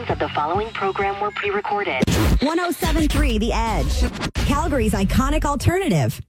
Portions of the following program were pre-recorded. 107.3 The Edge, Calgary's iconic alternative.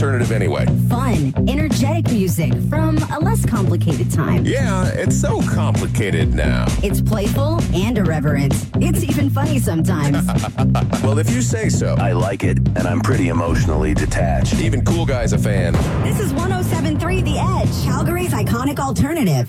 alternative anyway? Fun, energetic music from a less complicated time. Yeah, it's so complicated now. It's playful and irreverent. It's even funny sometimes. Well, if you say so. I like it, and I'm pretty emotionally detached. Even Cool Guy's a fan. This is 107.3 The Edge, Calgary's iconic alternative.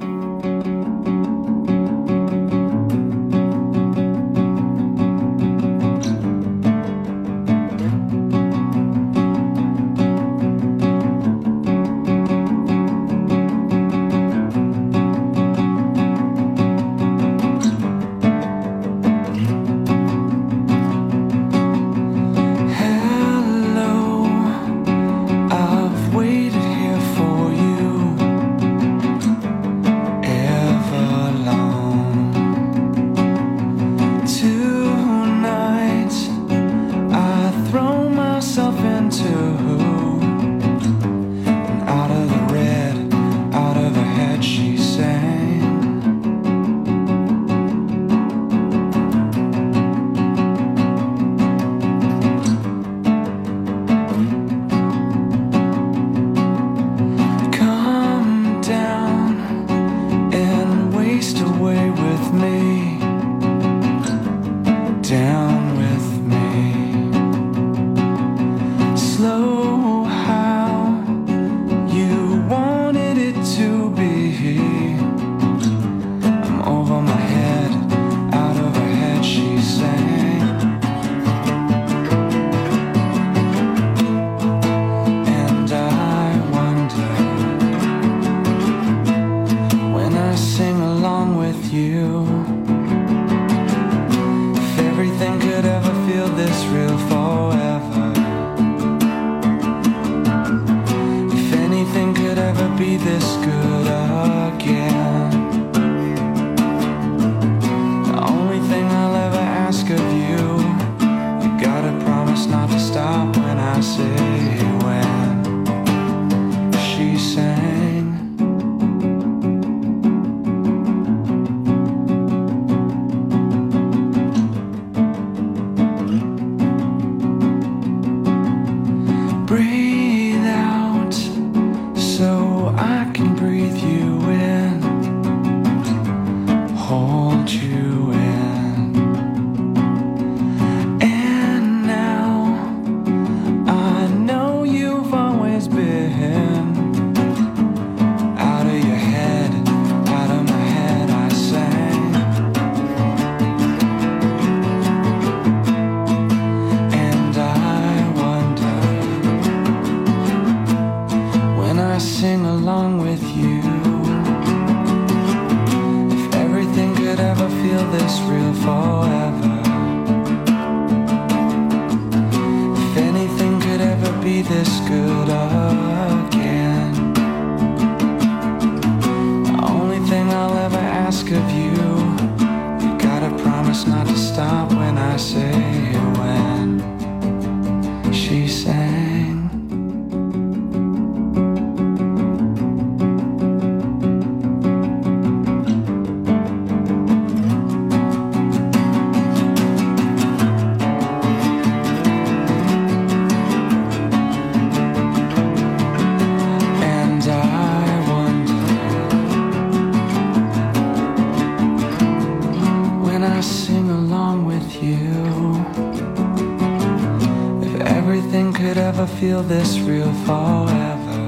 Feel this real forever.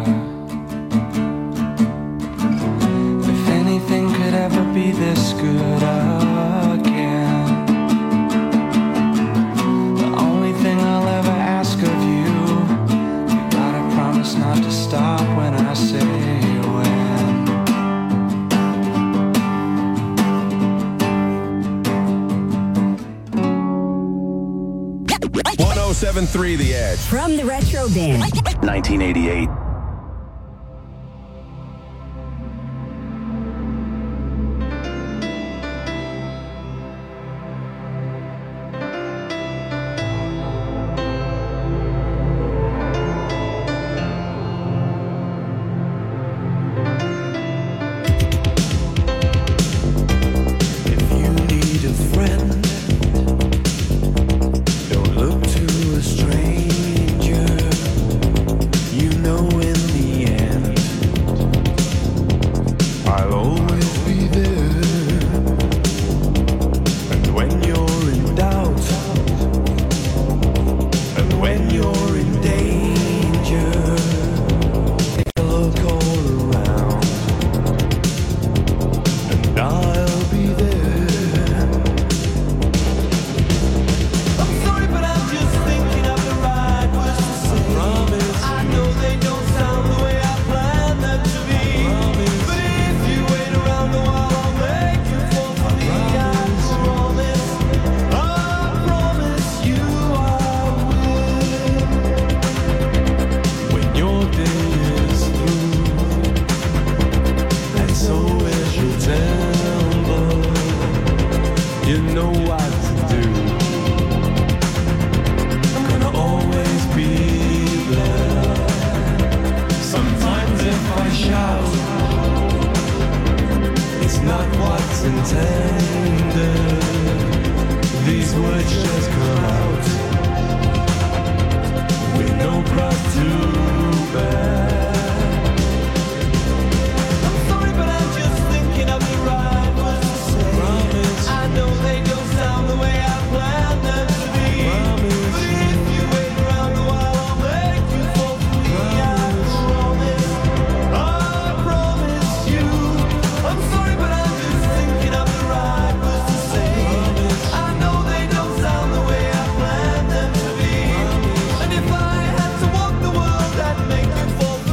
If anything could ever be this good again, the only thing I'll ever ask of you, you gotta promise not to stop when I say when. 107.3 The Edge. From the Retro Bin. 1988. Don't look to a stranger. shout. It's not what's intended. These words just come out with no cross to bear. I'm sorry, but I'm just thinking of the right words to say. Promise. I know they don't sound the way I planned them to be. Promise. But if you wait around a while, I'll make you fall for me. I promise you. I'm sorry, but I'm just thinking of the right words to say. Promise. I know they don't sound the way I planned them to be. Promise. And if I had to walk the world, I'd make you fall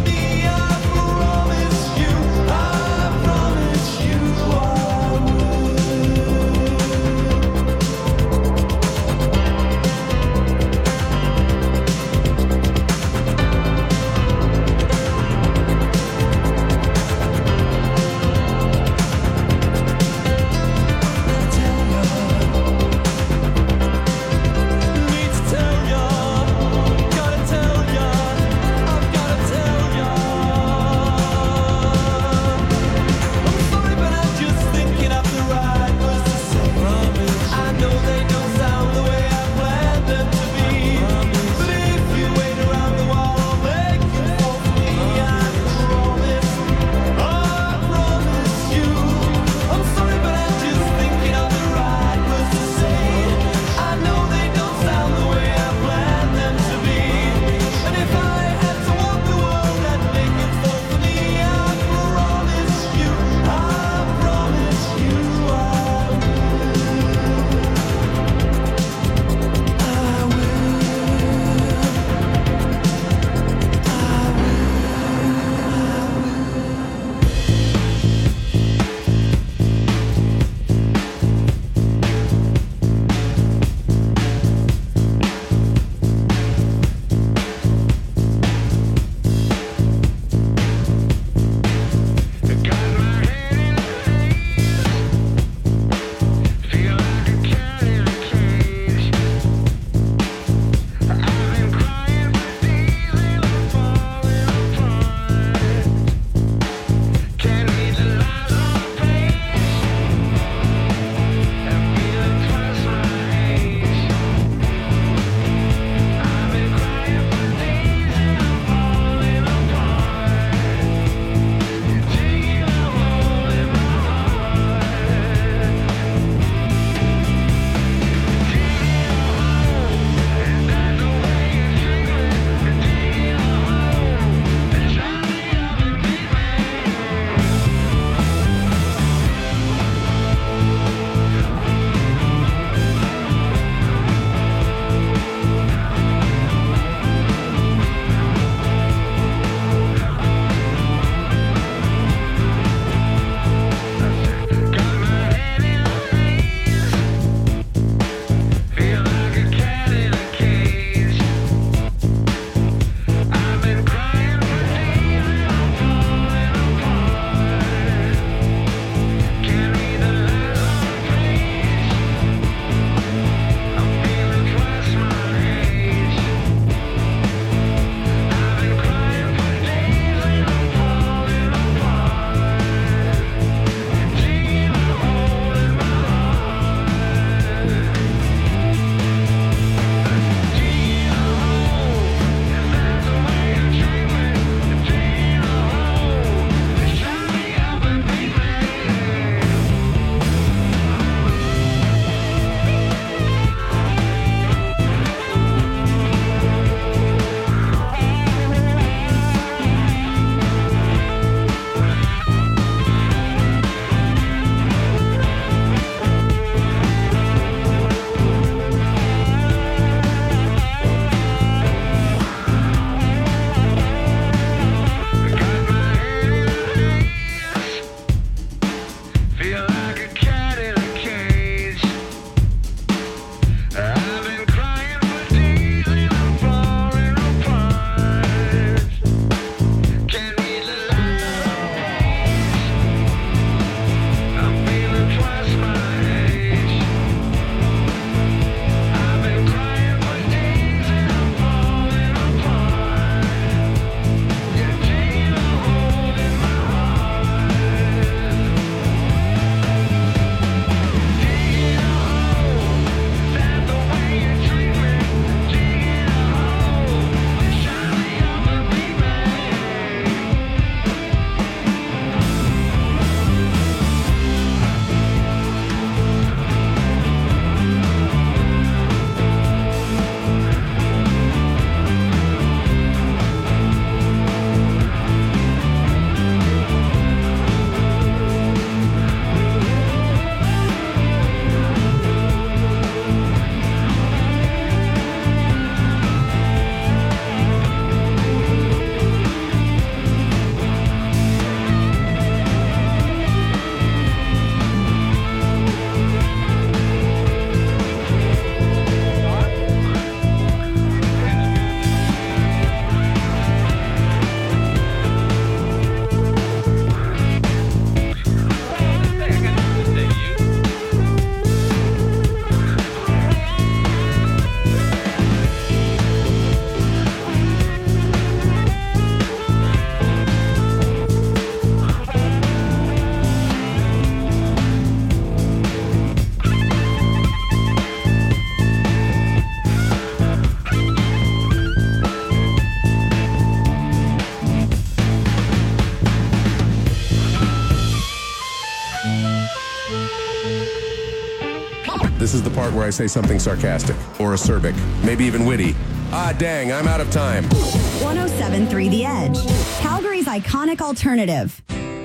This is the part where I say something sarcastic or acerbic, maybe even witty. Ah, dang, I'm out of time. 107.3 The Edge, Calgary's iconic alternative.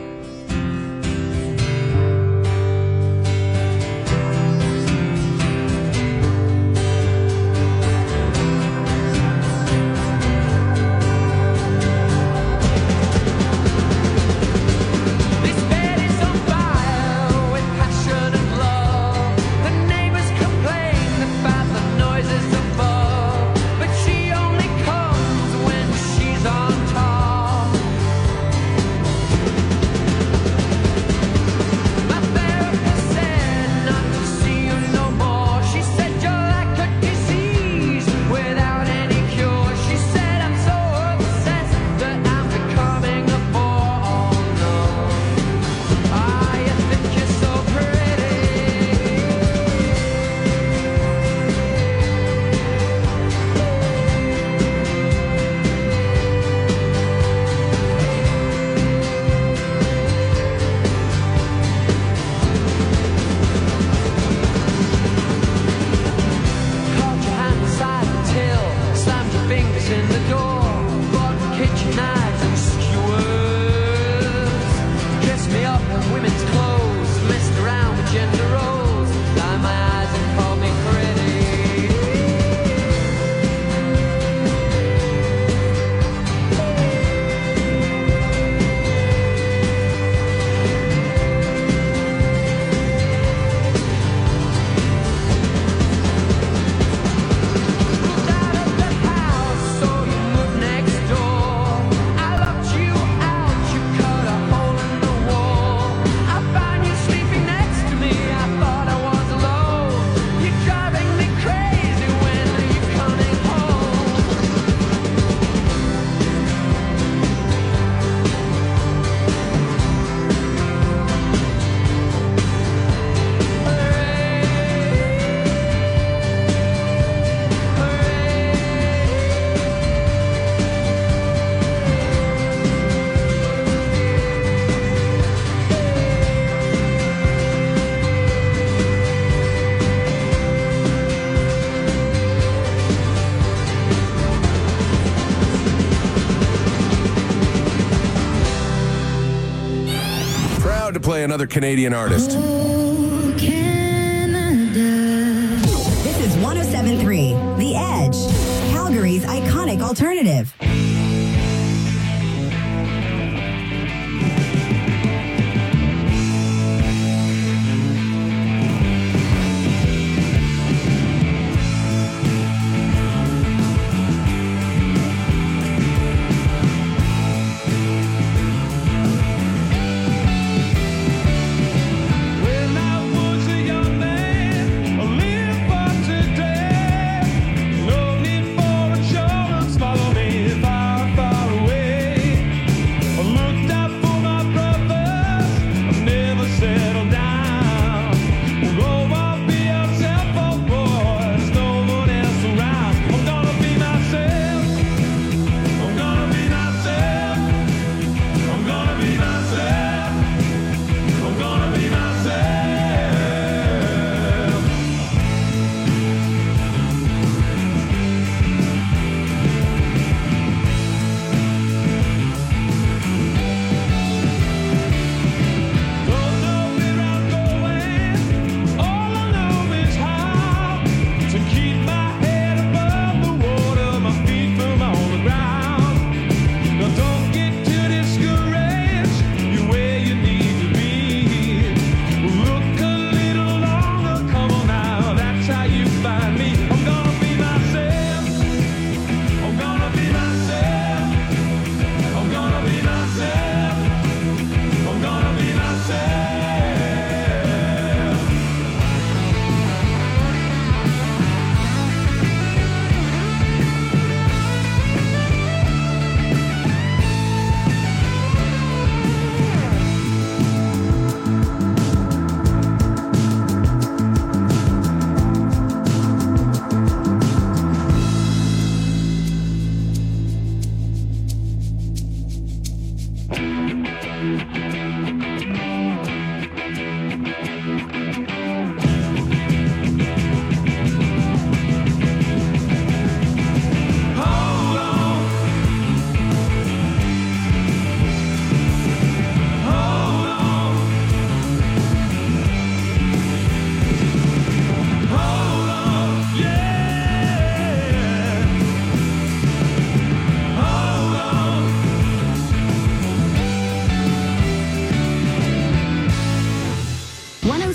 This bed is on fire with passion and love. The neighbors complain about the noises above, but she only comes when she's on top. My therapist said not to see you no more. She said you're like a disease without any cure. She said I'm so obsessed that I'm becoming a bore. Oh no. Ah, you think you're so pretty. Caught your hand inside the till, slammed your fingers in the door, bought kitchen knives and skewers. Dressed me up in women's clothes, messed around with gender roles, lined my eyes and called me pretty. Pulled out of the house, so you moved next door. I locked you out, you cut a hole in the wall. I found you sleeping next to me, I thought I was alone. You're driving me crazy, when are you coming home? Proud to play another Canadian artist. This is 107.3 The Edge, Calgary's iconic alternative. When I was a young man, I lived for today. No need for insurance, follow me if I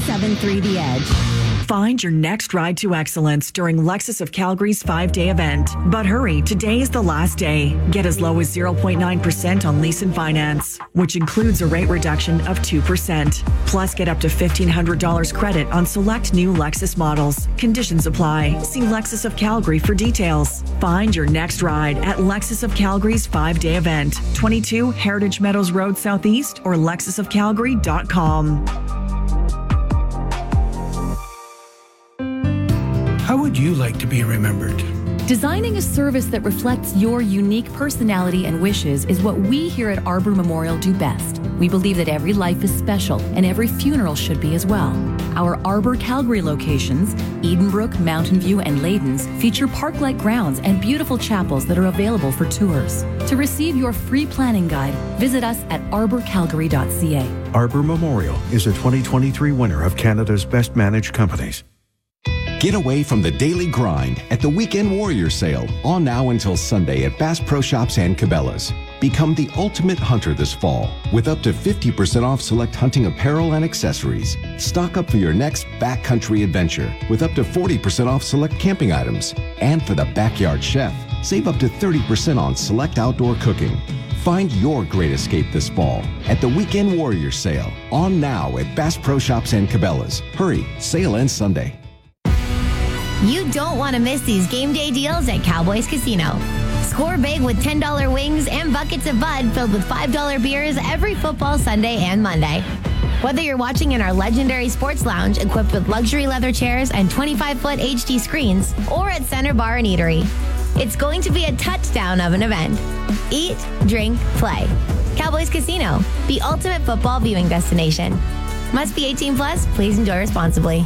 107.3 The Edge. Find your next ride to excellence during Lexus of Calgary's 5-day event. But hurry, today is the last day. Get as low as 0.9% on lease and finance, which includes a rate reduction of 2%. Plus, get up to $1,500 credit on select new Lexus models. Conditions apply. See Lexus of Calgary for details. Find your next ride at Lexus of Calgary's 5-day event. 22 Heritage Meadows Road Southeast or lexusofcalgary.com. How would you like to be remembered? Designing a service that reflects your unique personality and wishes is what we here at Arbor Memorial do best. We believe that every life is special and every funeral should be as well. Our Arbor Calgary locations, Edenbrook, Mountain View, and Ladens, feature park-like grounds and beautiful chapels that are available for tours. To receive your free planning guide, visit us at arborcalgary.ca. Arbor Memorial is a 2023 winner of Canada's Best Managed Companies. Get away from the daily grind at the Weekend Warrior Sale, on now until Sunday at Bass Pro Shops and Cabela's. Become the ultimate hunter this fall with up to 50% off select hunting apparel and accessories. Stock up for your next backcountry adventure with up to 40% off select camping items. And for the backyard chef, save up to 30% on select outdoor cooking. Find your great escape this fall at the Weekend Warrior Sale, on now at Bass Pro Shops and Cabela's. Hurry, sale ends Sunday. You don't want to miss these game day deals at Cowboys Casino. Score big with $10 wings and buckets of Bud filled with $5 beers every football Sunday and Monday. Whether you're watching in our legendary sports lounge equipped with luxury leather chairs and 25-foot HD screens, or at Center Bar and Eatery, it's going to be a touchdown of an event. Eat, drink, play. Cowboys Casino, the ultimate football viewing destination. Must be 18 plus. Please enjoy responsibly.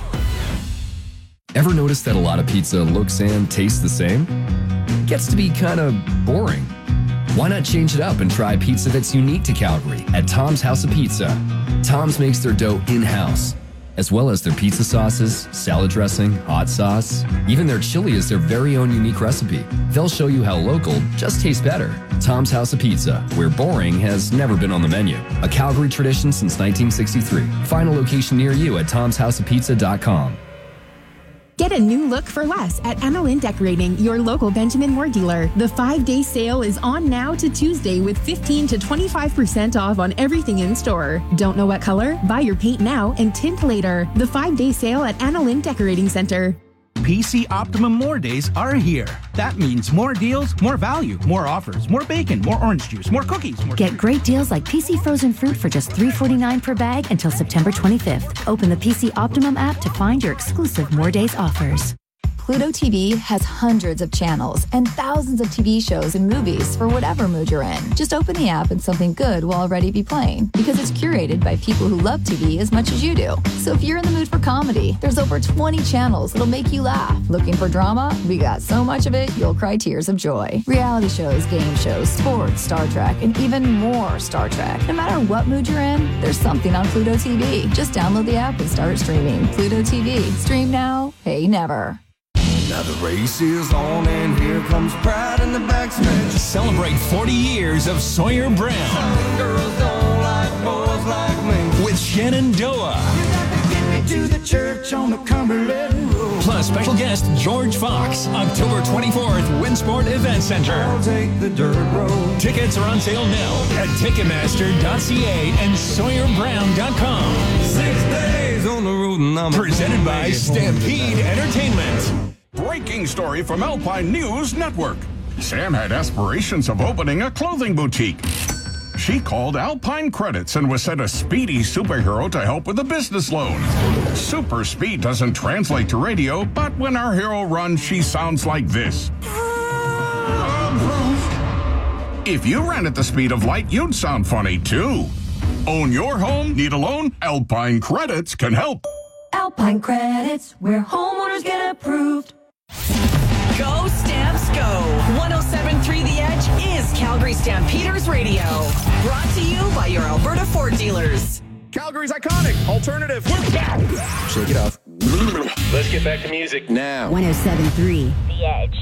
Ever notice that a lot of pizza looks and tastes the same? Gets to be kind of boring. Why not change it up and try pizza that's unique to Calgary at Tom's House of Pizza? Tom's makes their dough in-house, as well as their pizza sauces, salad dressing, hot sauce. Even their chili is their very own unique recipe. They'll show you how local just tastes better. Tom's House of Pizza, where boring has never been on the menu. A Calgary tradition since 1963. Find a location near you at tomshouseofpizza.com. Get a new look for less at Annalyn Decorating, your local Benjamin Moore dealer. The 5-day sale is on now to Tuesday with 15 to 25% off on everything in store. Don't know what color? Buy your paint now and tint later. The 5-day sale at Annalyn Decorating Center. PC Optimum More Days are here. That means more deals, more value, more offers, more bacon, more orange juice, more cookies. Get great deals like PC frozen fruit for just $3.49 per bag until September 25th. Open the PC Optimum app to find your exclusive More Days offers. Pluto TV has hundreds of channels and thousands of TV shows and movies for whatever mood you're in. Just open the app and something good will already be playing because it's curated by people who love TV as much as you do. So if you're in the mood for comedy, there's over 20 channels that'll make you laugh. Looking for drama? We got so much of it, you'll cry tears of joy. Reality shows, game shows, sports, Star Trek, and even more Star Trek. No matter what mood you're in, there's something on Pluto TV. Just download the app and start streaming. Pluto TV. Stream now, pay never. Now the race is on and here comes Pride in the backstretch. Celebrate 40 years of Sawyer Brown. Some girls don't like boys like me. With Shenandoah. You got to get me to the church on the Cumberland Road. Plus special guest George Fox, October 24th, Winsport Event Center. I'll take the dirt road. Tickets are on sale now at Ticketmaster.ca and SawyerBrown.com. 6 days on the road and I'm presented by Stampede Entertainment. Breaking story from Alpine News Network. Sam had aspirations of opening a clothing boutique. She called Alpine Credits and was sent a speedy superhero to help with a business loan. Super speed doesn't translate to radio, but when our hero runs, she sounds like this. If you ran at the speed of light, you'd sound funny too. Own your home? Need a loan? Alpine Credits can help. Alpine Credits, where homeowners get approved. Go Stamps Go! 107.3 The Edge is Calgary Stampeders Radio. Brought to you by your Alberta Ford dealers. Calgary's iconic alternative. Shake it off. Let's get back to music now. 107.3 The Edge.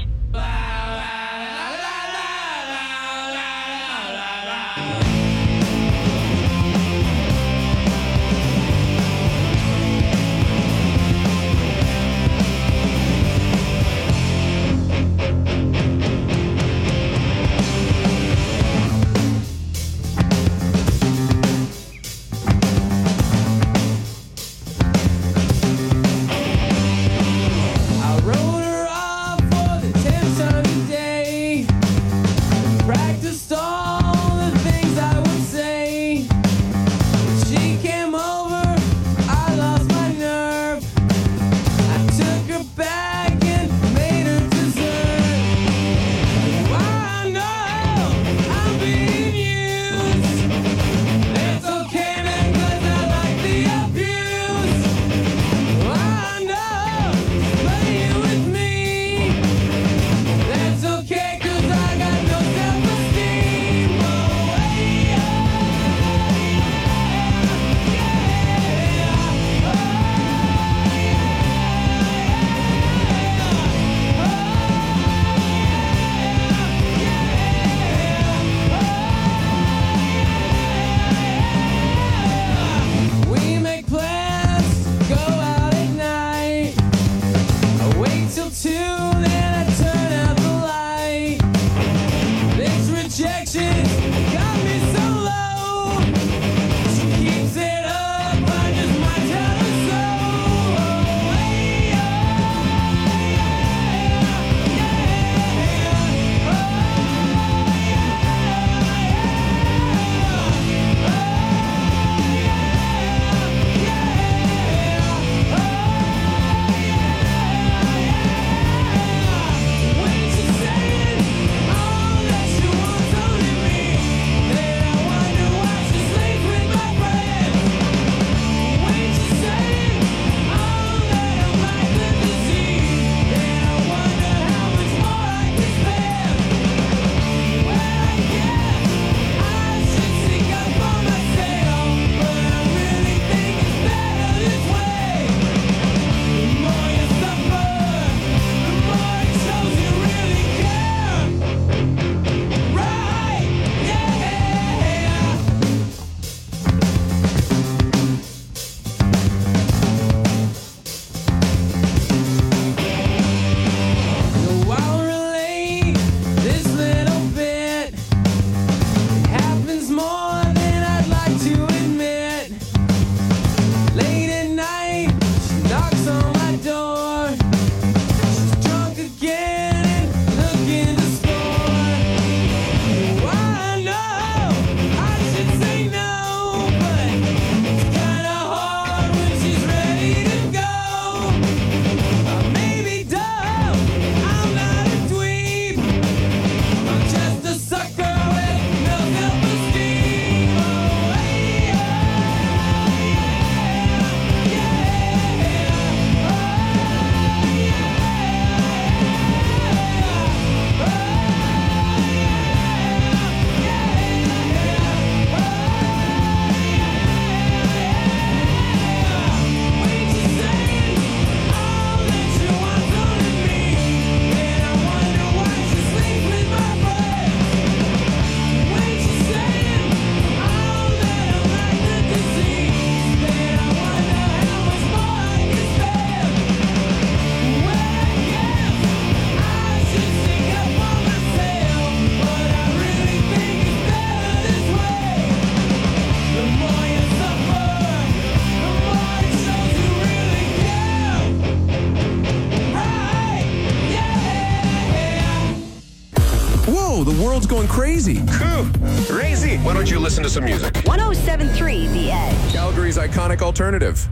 world's going crazy. Crazy. Why don't you listen to some music? 107.3 The Edge. Calgary's iconic alternative.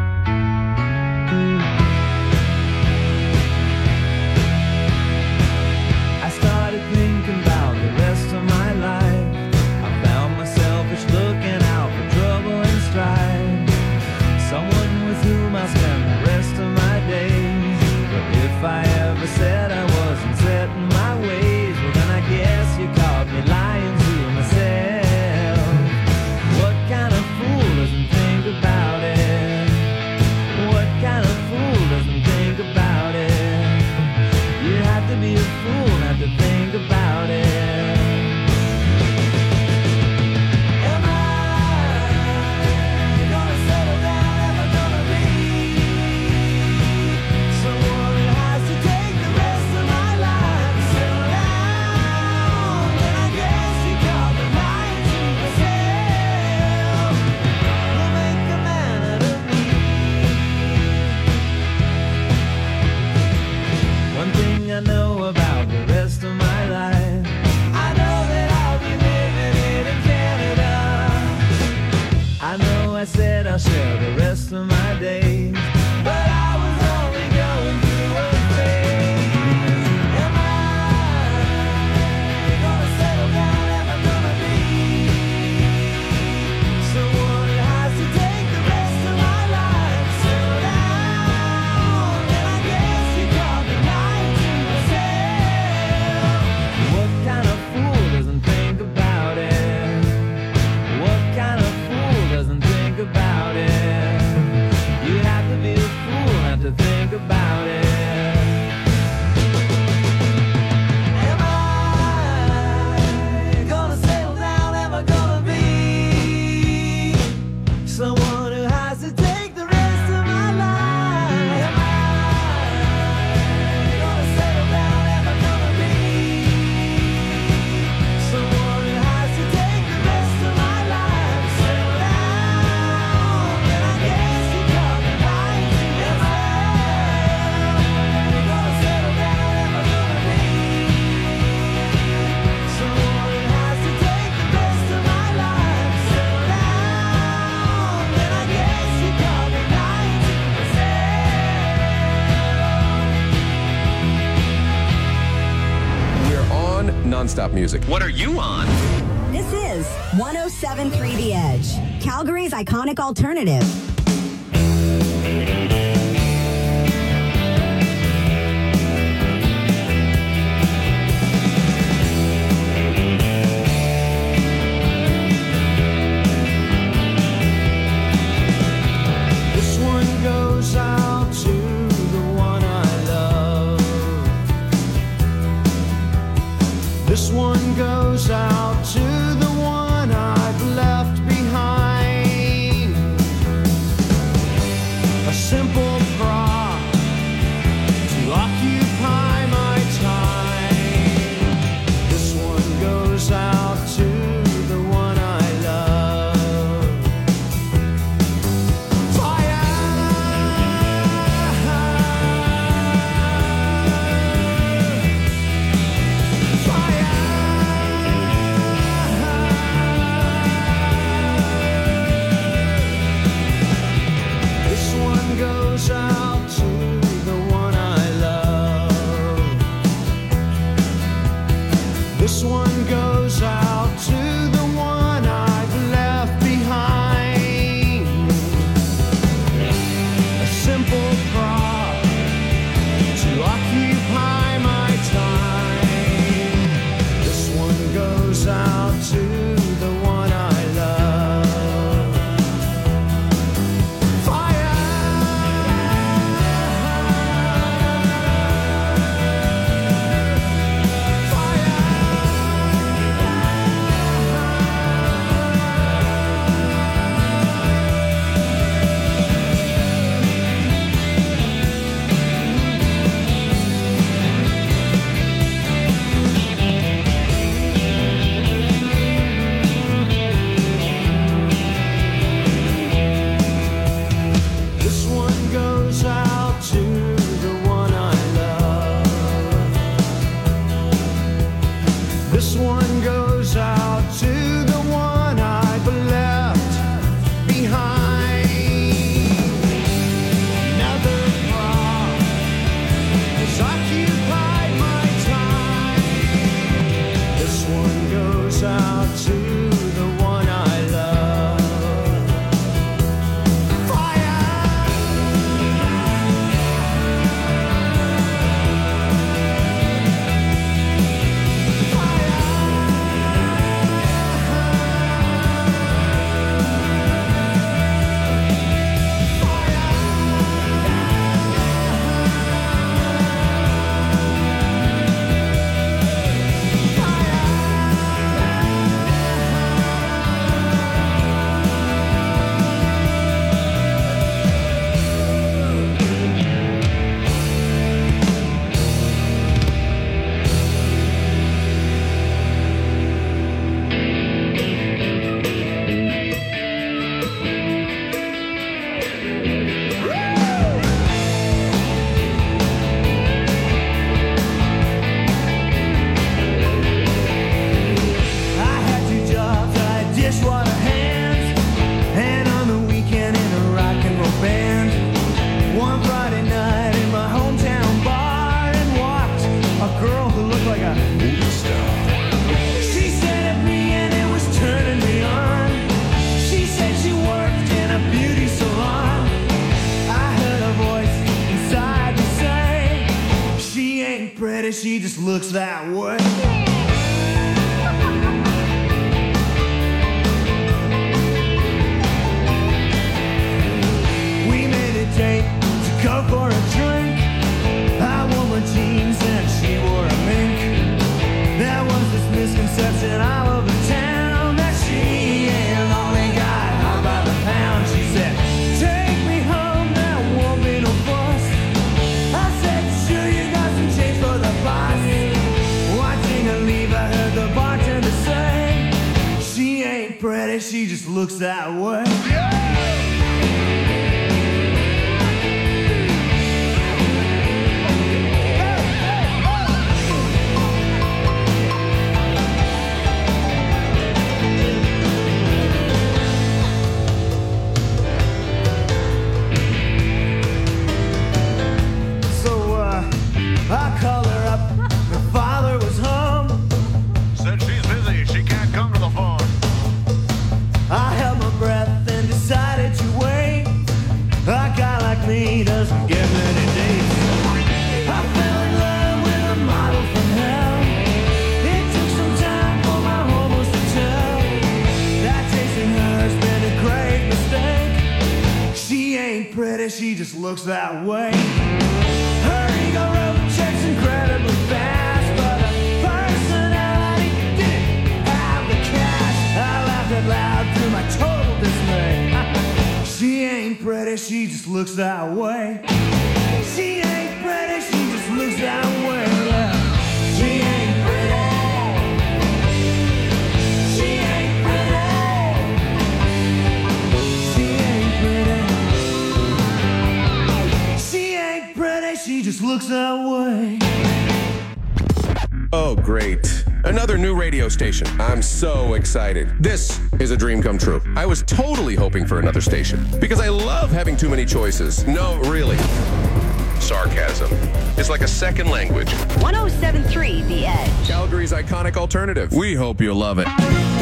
I started thinking about the rest of my life. I found myself just looking out for trouble and strife. Someone with whom I'll spend the rest of my days. But if I ever said I wasn't set in my ways, well then I guess you caught me lying to myself. What kind of fool doesn't think about it? What kind of fool doesn't think about it? You have to be a fool not to think about it. Am I gonna settle down? Am I gonna be someone who has to take the rest of my life to settle down? Then I guess you call me lying to myself. You'll make a man out of me. One thing I know about the rest of my life, I know that I'll be living it in Canada. I know I said I'll share the rest of my days, but I was only going through a phase. Am I gonna settle down? Am I gonna be someone who has to take the rest of my life? Settle down, then I guess you call me lying to myself. What kind of fool doesn't think about it? What kind of fool doesn't think about it? You have to be a fool not to think about it. Am I gonna settle down? Am I gonna be someone who has to take the rest of my life? Am I gonna settle down? Am I gonna be someone who has to take the rest of my life? Settle down, then I guess you call me lying to myself. Gonna settle down? Am I gonna be someone who has to take the rest of my life? Settle down, then I guess you call me lying to myself. We're on nonstop music. What are you on? This is 107.3 The Edge. Calgary's iconic alternative. This one goes out to the one I love. This one goes out to the one I've left behind. she just looks that way. We made a date to go for a drink. I wore my jeans and she wore a mink. There was this misconception all over town that she ain't an only guy out by the pound. She said, take me home, there won't be no fuss. I said, sure, you got some change for the boss. Watching her leave, I heard the bartender say, she ain't pretty, she just looks that way. I called her up, her father was home. Said she's busy, she can't come to the phone. I held my breath and decided to wait. A guy like me doesn't get many dates. I fell in love with a model from hell. It took some time for my hormones to tell that chasing her's been a great mistake. She ain't pretty, she just looks that way. Her ego wrote checks incredibly fast, but her personality didn't have the cash. I laughed out loud through my total dismay. She ain't pretty, she just looks that way. She ain't pretty, she just looks that way. Yeah. She ain't pretty. She ain't pretty. She ain't pretty. She ain't pretty, she just looks that way. Oh, great. Another new radio station. I'm so excited. This is a dream come true. I was totally hoping for another station because I love having too many choices. No, really. Sarcasm. It's like a second language. 107.3 The Edge. Calgary's iconic alternative. We hope you love it.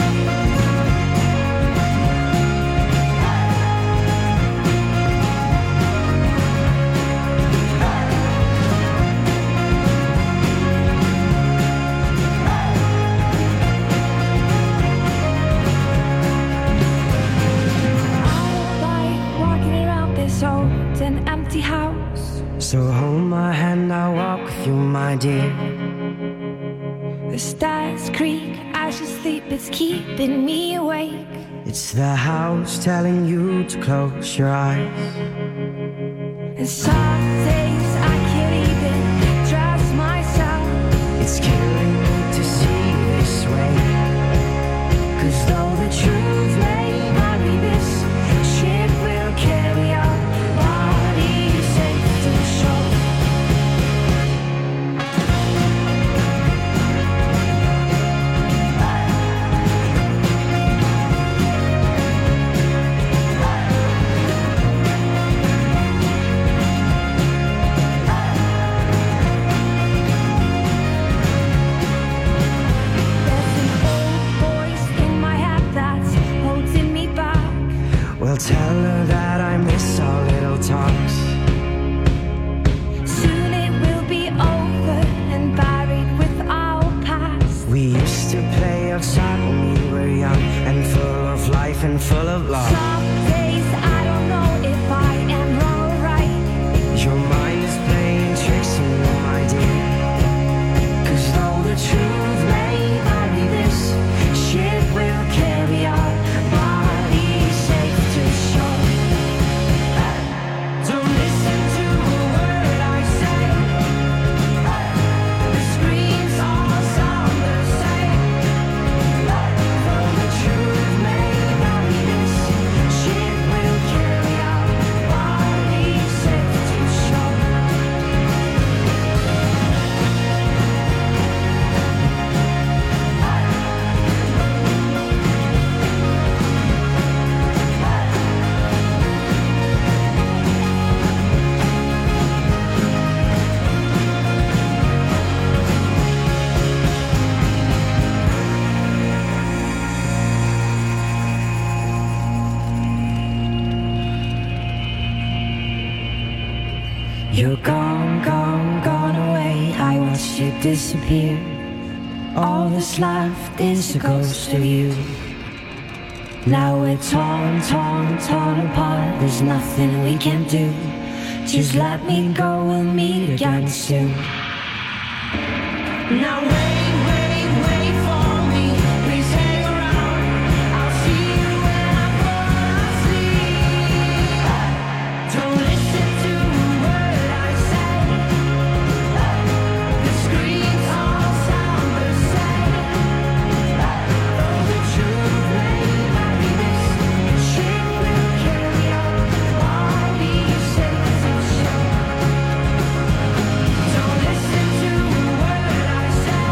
So hold my hand, I'll walk with you, my dear. The stars creak as you sleep, it's keeping me awake. It's the house telling you to close your eyes. And some days I can't even trust myself. It's killing me to see you this way. 'Cause though the truth may not be this, shit will carry our body safe to shore. Well, tell her that I miss our little talks. Soon it will be over and buried with our past. We used to play outside when we were young and full of life and full of love. Some days I don't know if I am wrong or right. Your mind is playing tricks on you, my dear. 'Cause though the truth may not be this, shit will carry our body safe to shore. Don't listen to a word I say. The screams all sound the same. Though the truth may not be this, shit will carry our body safe to shore. You're gone, gone, gone away. I watched you disappear. All that's left is a ghost of you. Now we're torn apart. There's nothing we can do. Just let me go, we'll meet again soon. Now wait for me. Please hang around. I'll see you when I fall asleep. Don't listen to a word I say. The screams all sound the same. Though the truth may vary, this ship will carry on. I'll be safe and sure. Don't listen to a word I say.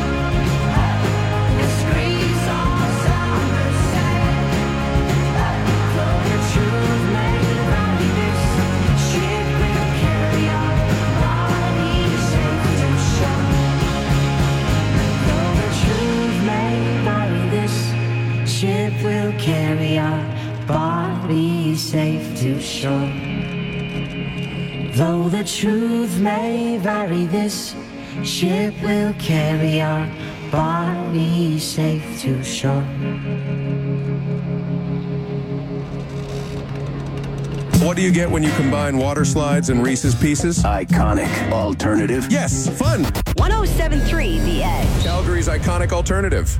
The screams all sound the same. Though the truth may vary, this ship will carry on. I'll be safe and sure. Though the truth may vary, this ship will carry our bodies safe to shore. Though the truth may vary, this ship will carry our bodies safe to shore. What do you get when you combine water slides and Reese's Pieces? Iconic. Alternative. Yes, fun. 107.3 The Edge. Calgary's iconic alternative.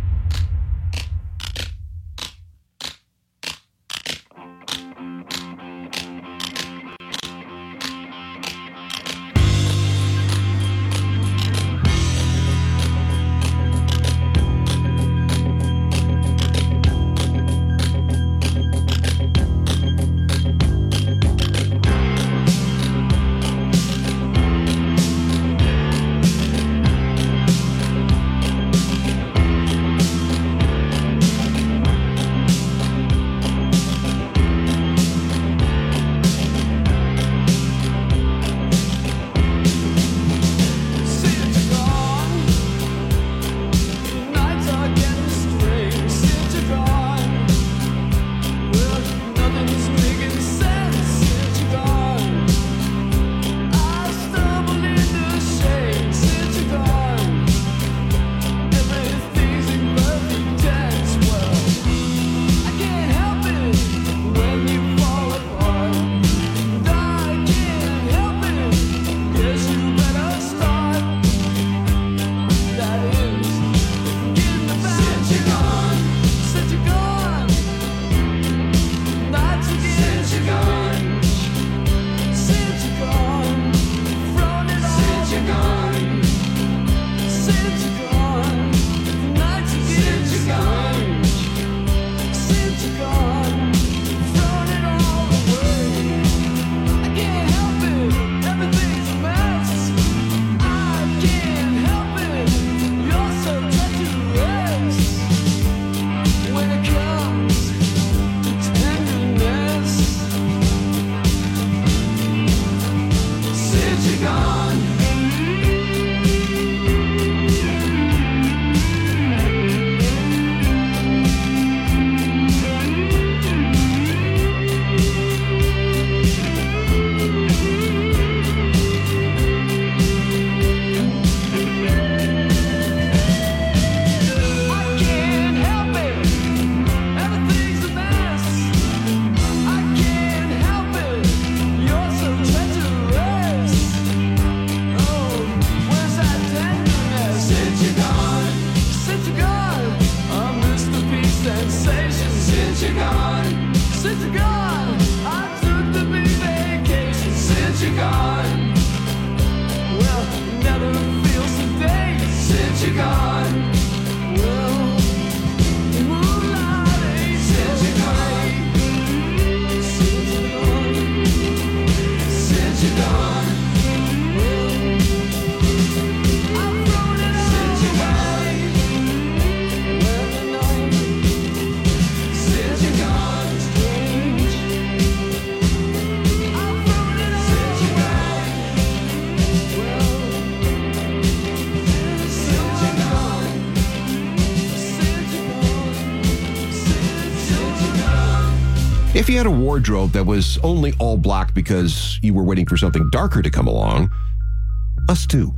If you had a wardrobe that was only all black because you were waiting for something darker to come along, us too.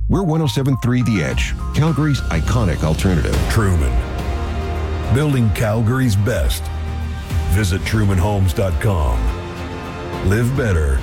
We're 107.3 The Edge, Calgary's iconic alternative. Truman. Building Calgary's best. Visit trumanhomes.com. Live better.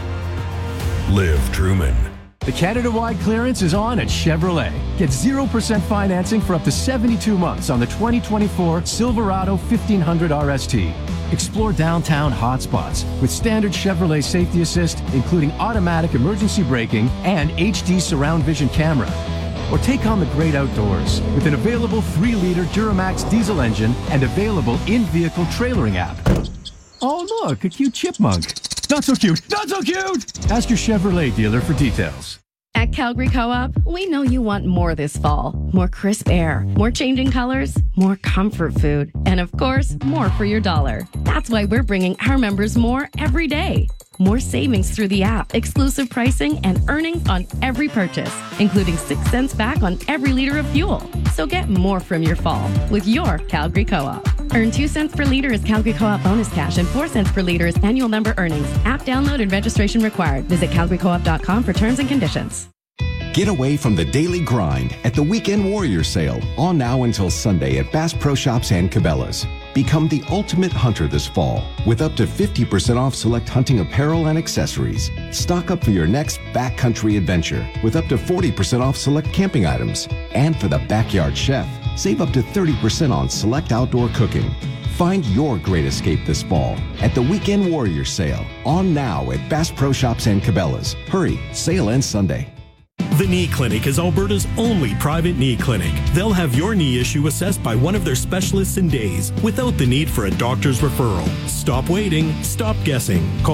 Live Truman. The Canada-wide clearance is on at Chevrolet. Get 0% financing for up to 72 months on the 2024 Silverado 1500 RST. Explore downtown hotspots with standard Chevrolet Safety Assist, including automatic emergency braking and HD surround vision camera. Or take on the great outdoors with an available 3-liter Duramax diesel engine and available in-vehicle trailering app. Oh, look, a cute chipmunk. Not so cute. Not so cute! Ask your Chevrolet dealer for details. At Calgary Co-op, we know you want more this fall. More crisp air, more changing colors, more comfort food, and of course, more for your dollar. That's why we're bringing our members more every day. More savings through the app, exclusive pricing, and earnings on every purchase, including 6 cents back on every liter of fuel. So get more from your fall with your Calgary Co-op. Earn 2 cents per liter as Calgary Co-op bonus cash and 4 cents per liter as annual member earnings. App download and registration required. Visit calgarycoop.com for terms and conditions. Get away from the daily grind at the Weekend Warrior Sale, on now until Sunday at Bass Pro Shops and Cabela's. Become the ultimate hunter this fall with up to 50% off select hunting apparel and accessories. Stock up for your next backcountry adventure with up to 40% off select camping items. And for the backyard chef, save up to 30% on select outdoor cooking. Find your great escape this fall at the Weekend Warrior Sale, on now at Bass Pro Shops and Cabela's. Hurry, sale ends Sunday. The Knee Clinic is Alberta's only private knee clinic. They'll have your knee issue assessed by one of their specialists in days without the need for a doctor's referral. Stop waiting. Stop guessing. Call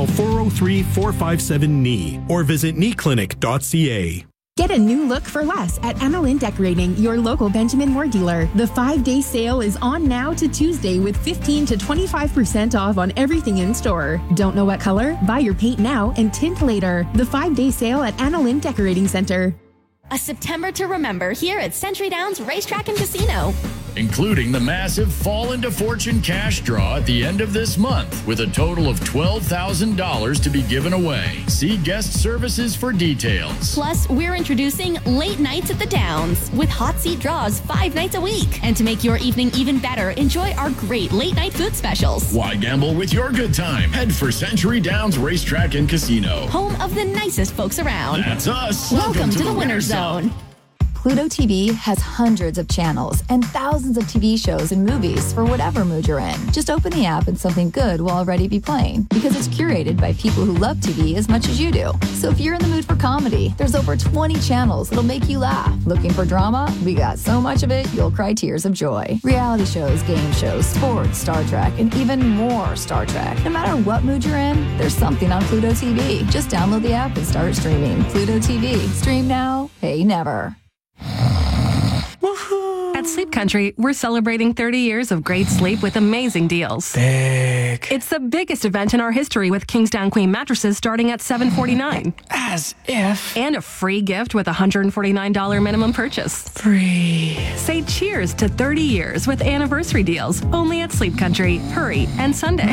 403-457-KNEE or visit kneeclinic.ca. Get a new look for less at Annalyn Decorating, your local Benjamin Moore dealer. The 5-day sale is on now to Tuesday with 15 to 25% off on everything in store. Don't know what color? Buy your paint now and tint later. The 5-day sale at Annalyn Decorating Center. A September to remember here at Century Downs Racetrack and Casino. Including the massive Fall into Fortune cash draw at the end of this month, with a total of $12,000 to be given away. See guest services for details. Plus, we're introducing Late Nights at the Downs with hot seat draws 5 nights a week. And to make your evening even better, enjoy our great late night food specials. Why gamble with your good time? Head for Century Downs Racetrack and Casino. Home of the nicest folks around. That's us. Welcome to the Winner's Zone. Pluto TV has hundreds of channels and thousands of TV shows and movies for whatever mood you're in. Just open the app and something good will already be playing because it's curated by people who love TV as much as you do. So if you're in the mood for comedy, there's over 20 channels that'll make you laugh. Looking for drama? We got so much of it, you'll cry tears of joy. Reality shows, game shows, sports, Star Trek, and even more Star Trek. No matter what mood you're in, there's something on Pluto TV. Just download the app and start streaming. Pluto TV. Stream now, pay never. At Sleep Country, we're celebrating 30 years of great sleep with amazing deals. Big. It's the biggest event in our history with Kingsdown Queen mattresses starting at $749. As if. And a free gift with a $149 minimum purchase. Free. Say cheers to 30 years with anniversary deals only at Sleep Country. Hurry and Sunday.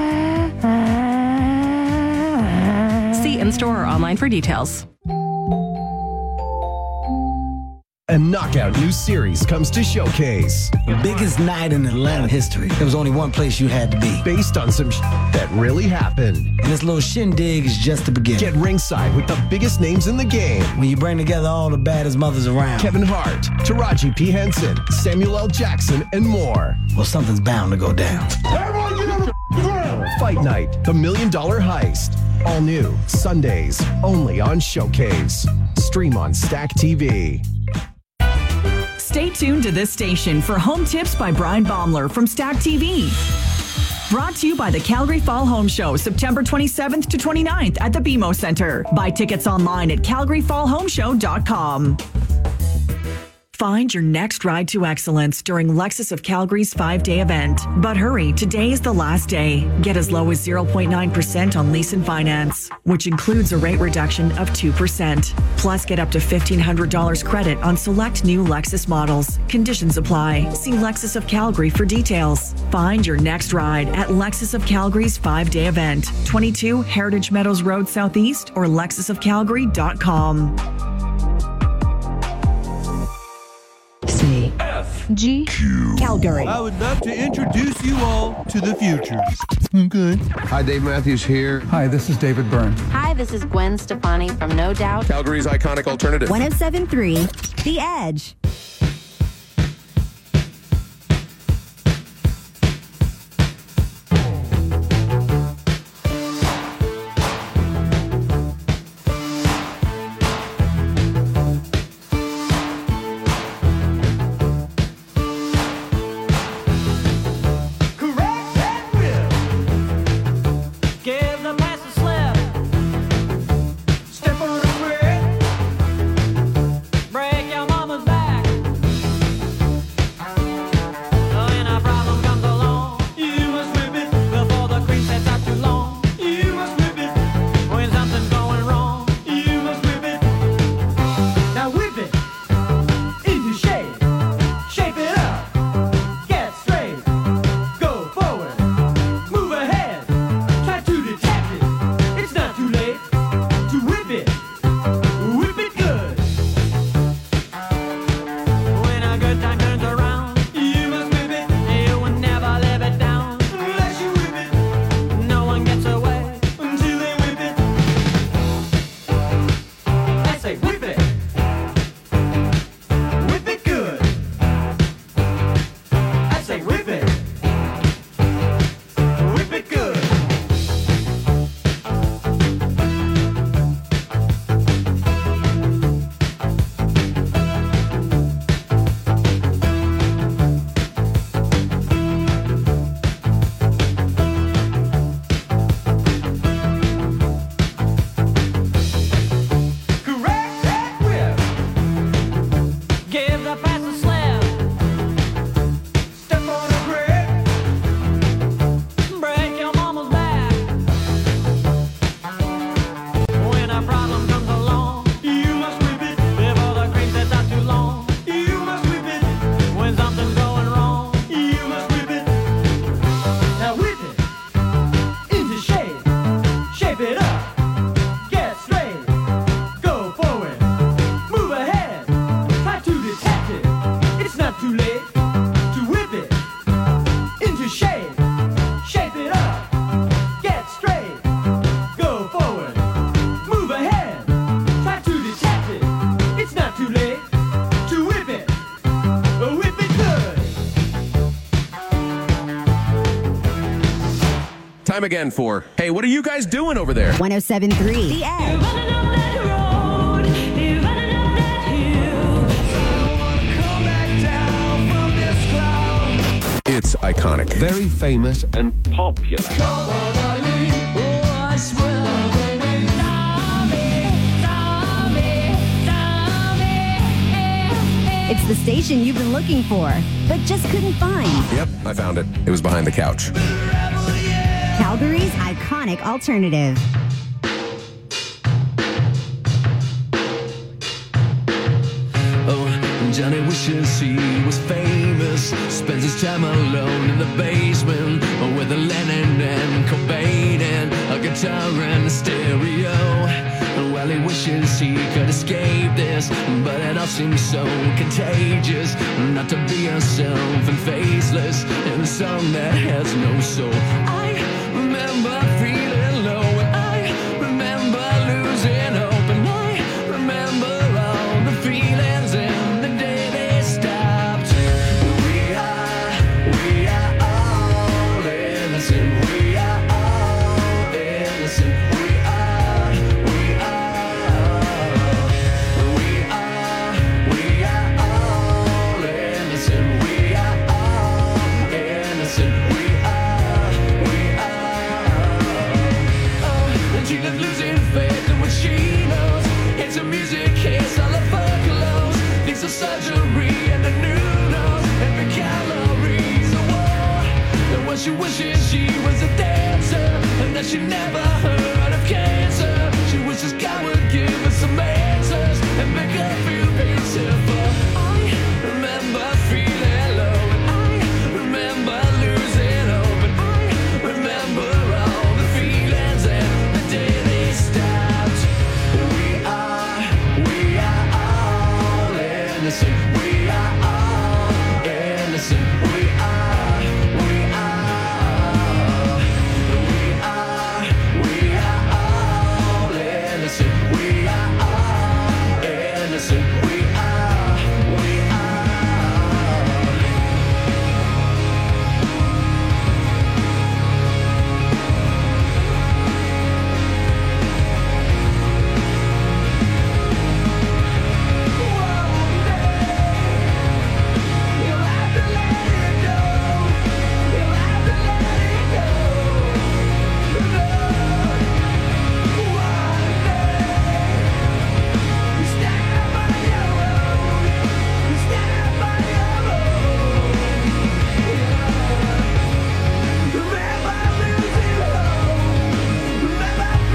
See in-store or online for details. A knockout new series comes to Showcase. The biggest night in Atlanta history. There was only one place you had to be. Based on some that really happened. And this little shindig is just the beginning. Get ringside with the biggest names in the game. When you bring together all the baddest mothers around. Kevin Hart, Taraji P. Henson, Samuel L. Jackson, and more. Well, something's bound to go down. Everyone get on the ground! Fight Night, the $1 Million Heist. All new, Sundays, only on Showcase. Stream on Stack TV. Stay tuned to this station for home tips by Brian Baumler from Stack TV. Brought to you by the Calgary Fall Home Show, September 27th to 29th at the BMO Center. Buy tickets online at calgaryfallhomeshow.com. Find your next ride to excellence during Lexus of Calgary's 5-day event. But hurry, today is the last day. Get as low as 0.9% on lease and finance, which includes a rate reduction of 2%. Plus, get up to $1,500 credit on select new Lexus models. Conditions apply. See Lexus of Calgary for details. Find your next ride at Lexus of Calgary's 5-day event. 22 Heritage Meadows Road Southeast or lexusofcalgary.com. G. Calgary. I would love to introduce you all to the future. Okay. Hi, Dave Matthews here. Hi, this is David Byrne. Hi, this is Gwen Stefani from No Doubt. Calgary's iconic alternative. 107.3 The Edge. Give the pass a slip. Step on the brick. Break your mama's back. When a problem comes along, you must whip it before the cream sets out too long. You must whip it when something's going wrong. You must whip it. Now whip it into shape. Shape it up. Get straight. Go forward. Move ahead. Try to detect it. It's not too late to whip it. Whip it good. When a good time turns around, you must whip it. You will never live it down unless you whip it. No one gets away until they whip it. I say whip it. Whip it good. I say whip it. Whip it good. Correct that whip. Give the pass a slip. Step on a brick. Break your mama's back. When a problem comes along, you must whip it before the cream sets out too long. You must whip it when something's going wrong. You must whip it. Now whip it into shape. Shape it up. Get straight. Go forward. Move ahead. Try to detect it. It's not too late to whip it into shape. Shape it up. Get straight. Go forward. Move ahead. Try to detect it. It's not too late to whip it. Whip it good. Time again for, hey, what are you guys doing over there? 107.3 The Edge. It's iconic. Very famous and popular. It's the station you've been looking for, but just couldn't find. Yep, I found it. It was behind the couch. Calgary's iconic alternative. Oh, Johnny wishes he was famous. Spends his time alone in the basement with a Lennon and Cobain and a guitar and a stereo. Well, he wishes he could escape this, but it all seems so contagious. Not to be yourself and faceless in a song that has no soul. I